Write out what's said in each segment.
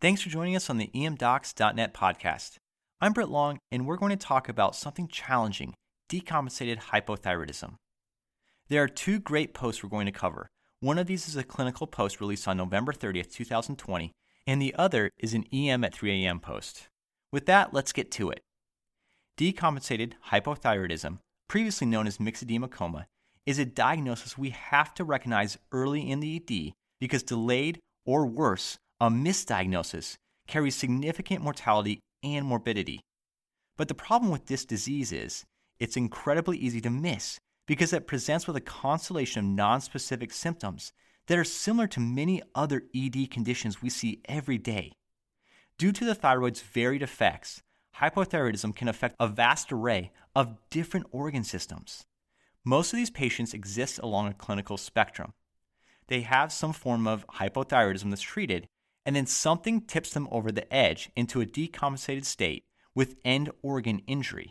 Thanks for joining us on the emdocs.net podcast. I'm Britt Long, and we're going to talk about something challenging, decompensated hypothyroidism. There are two great posts we're going to cover. One of these is a clinical post released on November 30th, 2020, and the other is an EM at 3 a.m. post. With that, let's get to it. Decompensated hypothyroidism, previously known as myxedema coma, is a diagnosis we have to recognize early in the ED because delayed, or worse, a misdiagnosis carries significant mortality and morbidity. But the problem with this disease is it's incredibly easy to miss because it presents with a constellation of nonspecific symptoms that are similar to many other ED conditions we see every day. Due to the thyroid's varied effects, hypothyroidism can affect a vast array of different organ systems. Most of these patients exist along a clinical spectrum. They have some form of hypothyroidism that's treated, and then something tips them over the edge into a decompensated state with end organ injury.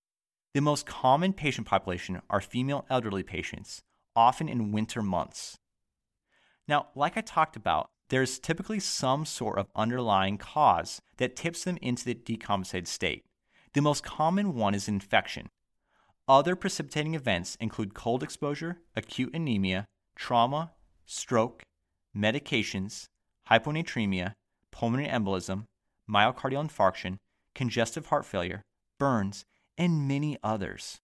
The most common patient population are female elderly patients, often in winter months. Now, like I talked about, there's typically some sort of underlying cause that tips them into the decompensated state. The most common one is infection. Other precipitating events include cold exposure, acute anemia, trauma, stroke, medications, hyponatremia, pulmonary embolism, myocardial infarction, congestive heart failure, burns, and many others.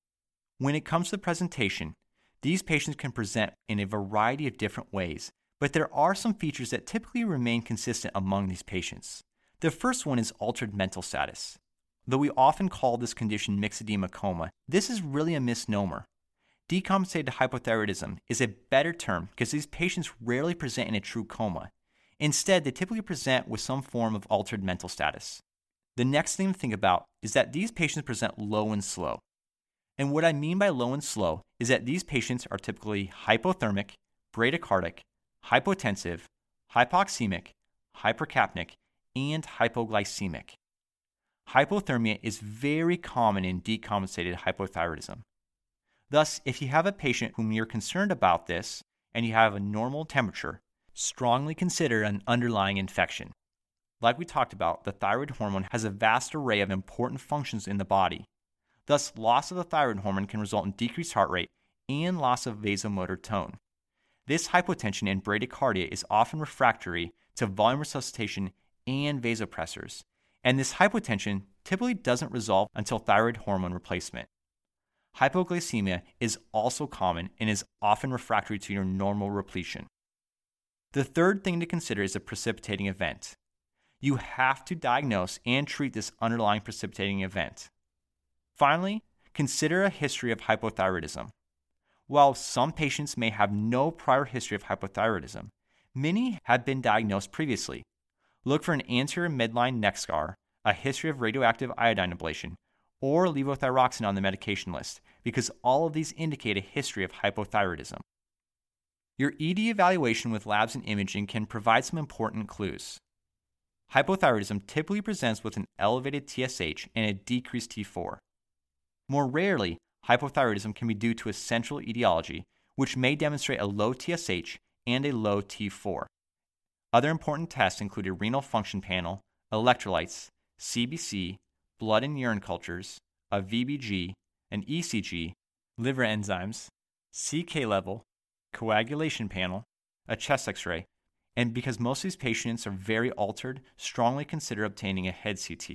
When it comes to the presentation, these patients can present in a variety of different ways, but there are some features that typically remain consistent among these patients. The first one is altered mental status. Though we often call this condition myxedema coma, this is really a misnomer. Decompensated hypothyroidism is a better term because these patients rarely present in a true coma. Instead, they typically present with some form of altered mental status. The next thing to think about is that these patients present low and slow. And what I mean by low and slow is that these patients are typically hypothermic, bradycardic, hypotensive, hypoxemic, hypercapnic, and hypoglycemic. Hypothermia is very common in decompensated hypothyroidism. Thus, if you have a patient whom you're concerned about this and you have a normal temperature, strongly consider an underlying infection. Like we talked about, the thyroid hormone has a vast array of important functions in the body. Thus, loss of the thyroid hormone can result in decreased heart rate and loss of vasomotor tone. This hypotension and bradycardia is often refractory to volume resuscitation and vasopressors, and this hypotension typically doesn't resolve until thyroid hormone replacement. Hypoglycemia is also common and is often refractory to your normal repletion. The third thing to consider is a precipitating event. You have to diagnose and treat this underlying precipitating event. Finally, consider a history of hypothyroidism. While some patients may have no prior history of hypothyroidism, many have been diagnosed previously. Look for an anterior midline neck scar, a history of radioactive iodine ablation, or levothyroxine on the medication list, because all of these indicate a history of hypothyroidism. Your ED evaluation with labs and imaging can provide some important clues. Hypothyroidism typically presents with an elevated TSH and a decreased T4. More rarely, hypothyroidism can be due to a central etiology, which may demonstrate a low TSH and a low T4. Other important tests include a renal function panel, electrolytes, CBC, blood and urine cultures, a VBG, an ECG, liver enzymes, CK level, coagulation panel, a chest x-ray, and because most of these patients are very altered, strongly consider obtaining a head CT.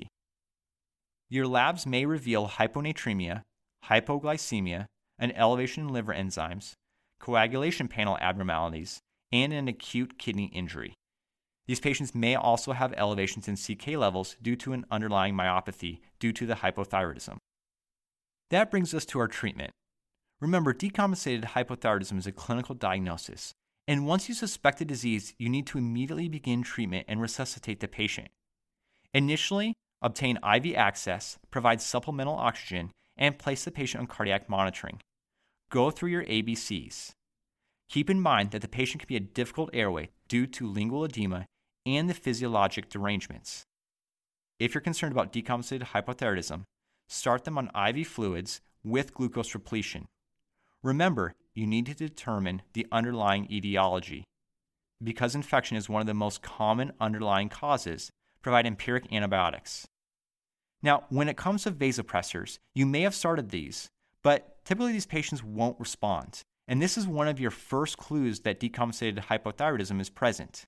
Your labs may reveal hyponatremia, hypoglycemia, an elevation in liver enzymes, coagulation panel abnormalities, and an acute kidney injury. These patients may also have elevations in CK levels due to an underlying myopathy due to the hypothyroidism. That brings us to our treatment. Remember, decompensated hypothyroidism is a clinical diagnosis, and once you suspect the disease, you need to immediately begin treatment and resuscitate the patient. Initially, obtain IV access, provide supplemental oxygen, and place the patient on cardiac monitoring. Go through your ABCs. Keep in mind that the patient can be a difficult airway due to lingual edema and the physiologic derangements. If you're concerned about decompensated hypothyroidism, start them on IV fluids with glucose repletion. Remember, you need to determine the underlying etiology. because infection is one of the most common underlying causes, provide empiric antibiotics. Now, when it comes to vasopressors, you may have started these, but typically these patients won't respond, and this is one of your first clues that decompensated hypothyroidism is present.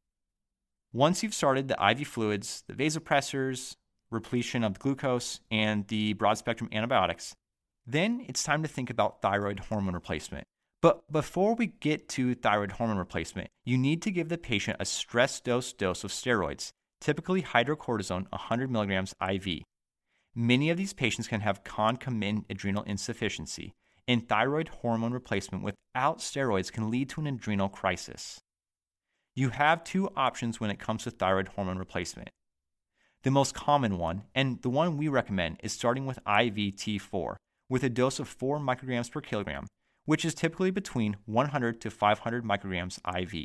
Once you've started the IV fluids, the vasopressors, repletion of glucose, and the broad-spectrum antibiotics, then it's time to think about thyroid hormone replacement. But before we get to thyroid hormone replacement, you need to give the patient a stress dose of steroids, typically hydrocortisone 100 milligrams IV. Many of these patients can have concomitant adrenal insufficiency, and thyroid hormone replacement without steroids can lead to an adrenal crisis. You have two options when it comes to thyroid hormone replacement. The most common one, and the one we recommend, is starting with IV T4 with a dose of 4 micrograms per kilogram, which is typically between 100 to 500 micrograms IV.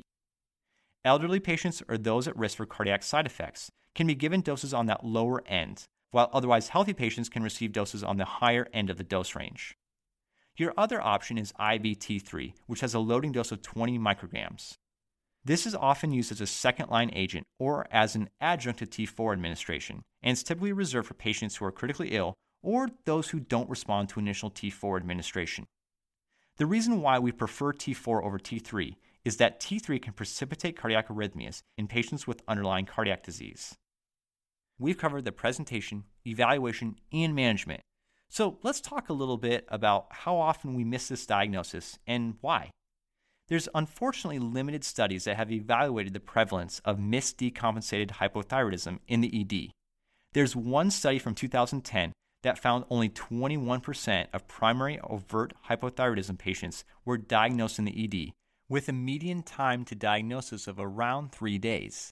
Elderly patients or those at risk for cardiac side effects can be given doses on that lower end, while otherwise healthy patients can receive doses on the higher end of the dose range. Your other option is IV T3, which has a loading dose of 20 micrograms. This is often used as a second-line agent or as an adjunct to T4 administration, and is typically reserved for patients who are critically ill or those who don't respond to initial T4 administration. The reason why we prefer T4 over T3 is that T3 can precipitate cardiac arrhythmias in patients with underlying cardiac disease. We've covered the presentation, evaluation, and management. So let's talk a little bit about how often we miss this diagnosis and why. There's unfortunately limited studies that have evaluated the prevalence of misdecompensated hypothyroidism in the ED. There's one study from 2010 that found only 21% of primary overt hypothyroidism patients were diagnosed in the ED, with a median time to diagnosis of around 3 days.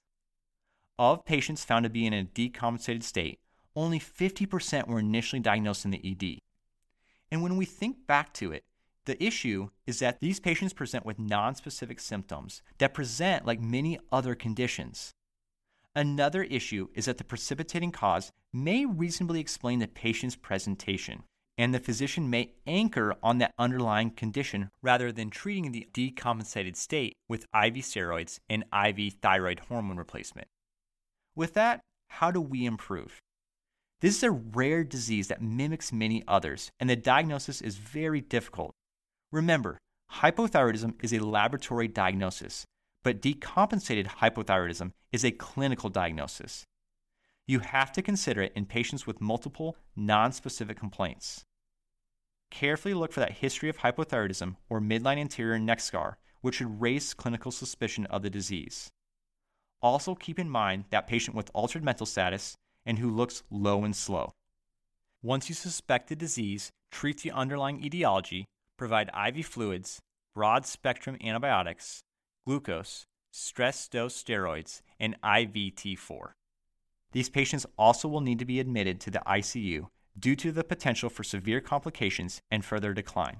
Of patients found to be in a decompensated state, only 50% were initially diagnosed in the ED. And when we think back to it, the issue is that these patients present with nonspecific symptoms that present like many other conditions. Another issue is that the precipitating cause may reasonably explain the patient's presentation, and the physician may anchor on that underlying condition rather than treating the decompensated state with IV steroids and IV thyroid hormone replacement. With that, how do we improve? This is a rare disease that mimics many others, and the diagnosis is very difficult. Remember, hypothyroidism is a laboratory diagnosis, but decompensated hypothyroidism is a clinical diagnosis. You have to consider it in patients with multiple, nonspecific complaints. Carefully look for that history of hypothyroidism or midline anterior neck scar, which should raise clinical suspicion of the disease. Also keep in mind that patient with altered mental status and who looks low and slow. Once you suspect the disease, treat the underlying etiology, provide IV fluids, broad-spectrum antibiotics, glucose, stress dose steroids, and IV T4. These patients also will need to be admitted to the ICU due to the potential for severe complications and further decline.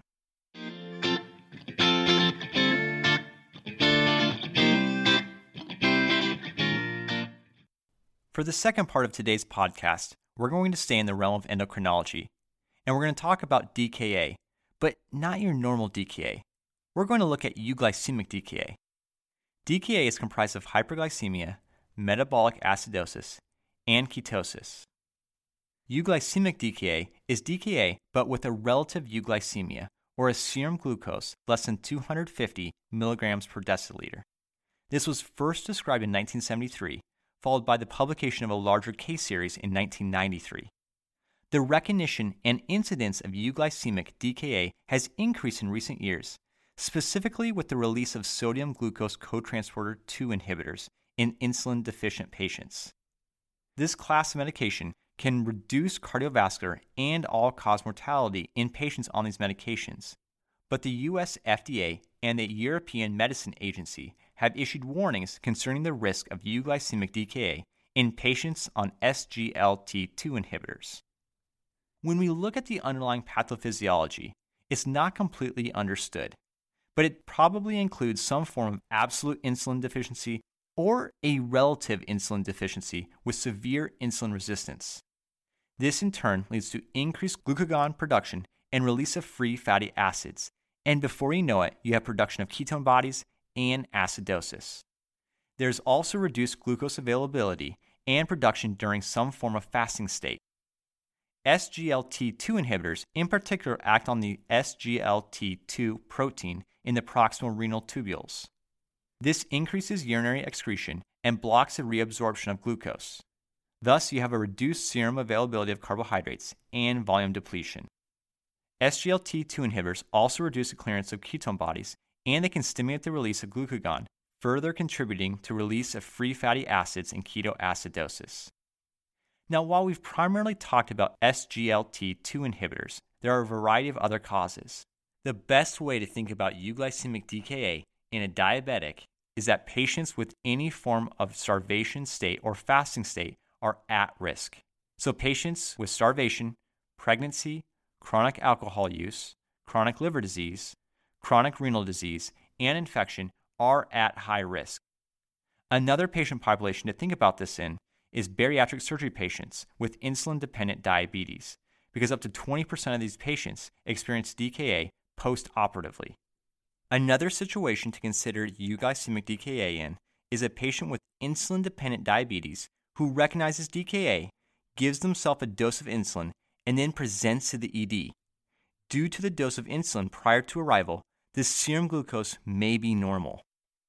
For the second part of today's podcast, we're going to stay in the realm of endocrinology, and we're going to talk about DKA, but not your normal DKA. We're going to look at euglycemic DKA. DKA is comprised of hyperglycemia, metabolic acidosis, and ketosis. Euglycemic DKA is DKA but with a relative euglycemia, or a serum glucose less than 250 milligrams per deciliter. This was first described in 1973, followed by the publication of a larger case series in 1993. The recognition and incidence of euglycemic DKA has increased in recent years, specifically with the release of sodium glucose cotransporter 2 inhibitors in insulin-deficient patients. This class of medication can reduce cardiovascular and all-cause mortality in patients on these medications, but the U.S. FDA and the European Medicine Agency have issued warnings concerning the risk of euglycemic DKA in patients on SGLT2 inhibitors. When we look at the underlying pathophysiology, it's not completely understood, but it probably includes some form of absolute insulin deficiency or a relative insulin deficiency with severe insulin resistance. This in turn leads to increased glucagon production and release of free fatty acids, and before you know it, you have production of ketone bodies and acidosis. There's also reduced glucose availability and production during some form of fasting state. SGLT2 inhibitors in particular act on the SGLT2 protein in the proximal renal tubules. This increases urinary excretion and blocks the reabsorption of glucose. Thus, you have a reduced serum availability of carbohydrates and volume depletion. SGLT2 inhibitors also reduce the clearance of ketone bodies, and they can stimulate the release of glucagon, further contributing to release of free fatty acids in ketoacidosis. Now, while we've primarily talked about SGLT2 inhibitors, there are a variety of other causes. The best way to think about euglycemic DKA in a diabetic is that patients with any form of starvation state or fasting state are at risk. So patients with starvation, pregnancy, chronic alcohol use, chronic liver disease, chronic renal disease, and infection are at high risk. Another patient population to think about this in is bariatric surgery patients with insulin-dependent diabetes, because up to 20% of these patients experience DKA post-operatively. Another situation to consider euglycemic DKA in is a patient with insulin-dependent diabetes who recognizes DKA, gives themselves a dose of insulin, and then presents to the ED. Due to the dose of insulin prior to arrival, the serum glucose may be normal.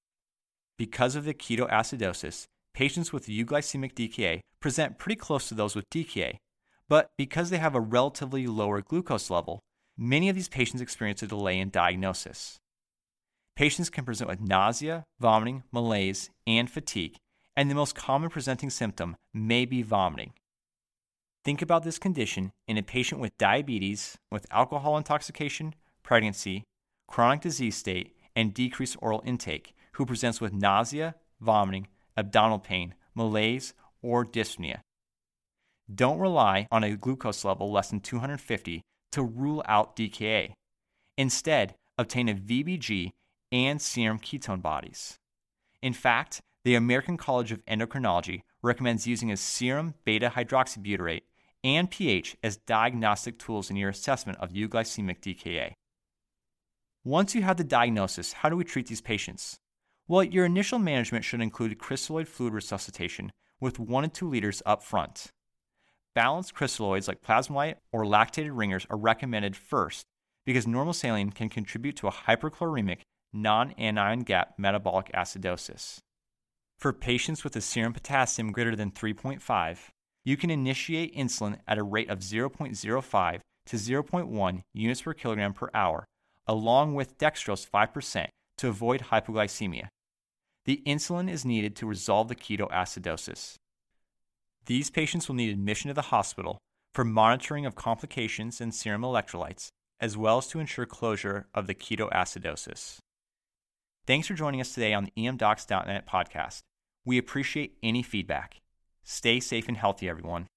Because of the ketoacidosis, patients with euglycemic DKA present pretty close to those with DKA, but because they have a relatively lower glucose level, many of these patients experience a delay in diagnosis. Patients can present with nausea, vomiting, malaise, and fatigue, and the most common presenting symptom may be vomiting. Think about this condition in a patient with diabetes, with alcohol intoxication, pregnancy, chronic disease state, and decreased oral intake, who presents with nausea, vomiting, abdominal pain, malaise, or dyspnea. Don't rely on a glucose level less than 250 to rule out DKA. Instead, obtain a VBG and serum ketone bodies. In fact, the American College of Endocrinology recommends using a serum beta-hydroxybutyrate and pH as diagnostic tools in your assessment of euglycemic DKA. Once you have the diagnosis, how do we treat these patients? Well, your initial management should include crystalloid fluid resuscitation with 1 to 2 liters up front. Balanced crystalloids like plasmolite or lactated ringers are recommended first because normal saline can contribute to a hyperchloremic, non-anion gap metabolic acidosis. For patients with a serum potassium greater than 3.5, you can initiate insulin at a rate of 0.05 to 0.1 units per kilogram per hour, along with dextrose 5% to avoid hypoglycemia. The insulin is needed to resolve the ketoacidosis. These patients will need admission to the hospital for monitoring of complications in serum electrolytes, as well as to ensure closure of the ketoacidosis. Thanks for joining us today on the emdocs.net podcast. We appreciate any feedback. Stay safe and healthy, everyone.